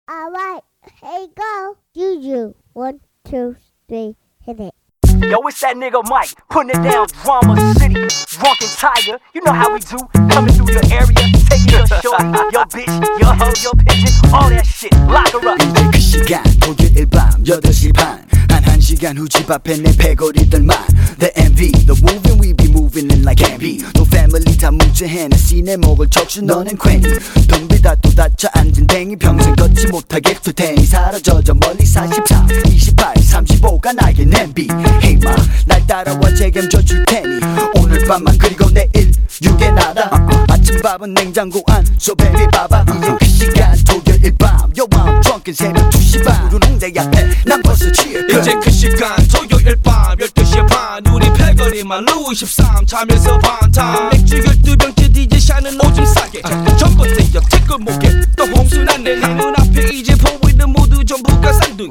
Alright, here you go. Juju. 1, 2, 3, hit it. Yo, it's that nigga Mike, putting it down, Drama City, Drunken Tiger. You know how we do, coming through your area, taking your shorty, your bitch, your hoe, your pigeon, all that shit, lock her up. 이제 그 시간 토요일 밤 8시 반 한 1시간 후 집 앞에 내 패거리들만 The MV, the moving we be moving in like MV 또 패밀리 다 뭉쳐 Hennessy 내 목을 적셔 너는 괜히 덤비다 또 다쳐 앉은 댕이 평생 걷지 못하게 될 테니 사라져 저 멀리 43, 28, 35가 나의 냄비 Hey ma, 날 따라와 책임져 줄 테니 오늘 밤만 그리고 내일 6의 나라 아침밥은 냉장고 안 So baby 봐봐 이제 그 시간 토요일 밤 Yo I'm drunk in 새벽 2시 반 우리 홍대 앞에 난 벌써 취해 이제 그 시간 토요일 밤 12시 반 우리 패거리만 루이 13 참여해서 반탄 맥주 12병째 DJ 샤는 오줌 싸게 전봇대 옆 태골목에 또 홍순한 내 눈앞에 이제 보이는 모두 전부가 쌍둥이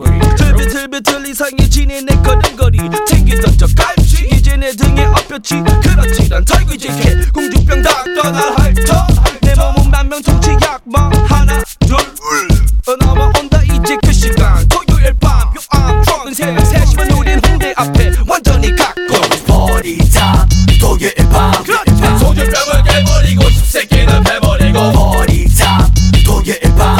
틀비틀 이상해지네 내 걸음걸이 챙기던 저 갈치 이제 내 등에 엎였지 그렇지 난 털고 이제 개 공주병 다 떠날 핥어 내 몸은 만명 통치 약망 하나 둘 넘어온다 이제 그 시간 토요일 밤 Yo I'm drunk 새벽 3시만 우린 홍대 앞에 완전히 갖고 Party time 토요일 밤 소주병을 깨버리고 십새끼는 패버리고 Party time 토요일 밤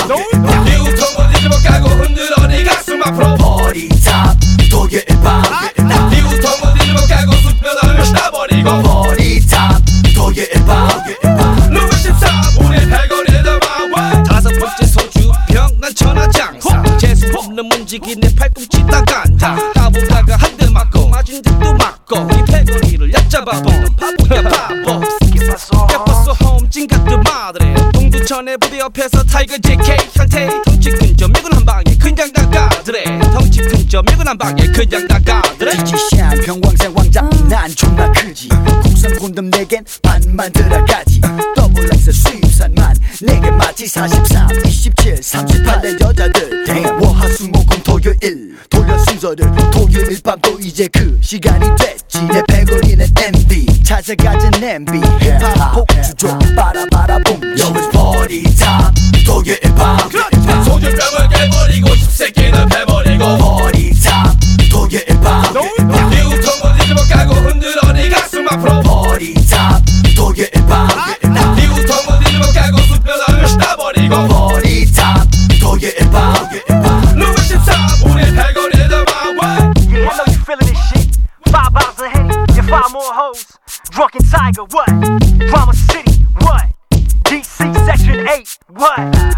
이웃통은 뒤집어 까고 흔들어 네 가슴 앞으로 Party time 토요일 밤 이웃통은 뒤집어 까고 수표를 따버리고 Party time 토요일 밤 루이 13 우리 패거리들 마와 다섯 번째 소주병 난 천하장사 재수 없는 문지기 내 팔꿈치 다 간다 까보다가 한 대 맞고 맞은 듯도 맞고 이 패거리를 얕잡아보는 바보야 바보 예뻤어 홈 찡같은 마들에 동두천에 부대 옆에서 타이거 JK 상태 덩치 큰 점 미군 한 방에 그냥 나가더래 덩치 큰 점 미군 한 방에 그냥 나가더래 지시한 평광생 왕자 난 존나 크지 국산 곤돔 내겐 반만 들어가지 더블 엑셀 수입산만 내게 마치 43, 27, 38의 여자들 Damn 월화수목금 토요일 돌려 순서를 토요일 밤도 이제 그 시간이 됐지 내 패거리는 MV 찾아가자 냄비 힙합 폭주죠 바라바라봄 Yo it's party time 토요일 밤 소주병을 깨버리고 십새끼는 패버리고 Party time 토요일 밤 이웃통은 뒤집어 까고 흔들어 네 가슴 앞으로 Party time 토요일 밤 이웃통은 뒤집어 까고 수표를 따버리고 Party time 토요일 밤 루이 13 우리 패거리들 마와 Yeah, I know you feeling this shit. 5 bottles of Henny and 5 more hoes. Drunken Tiger, what? Drama City, what? DC Section 8, what?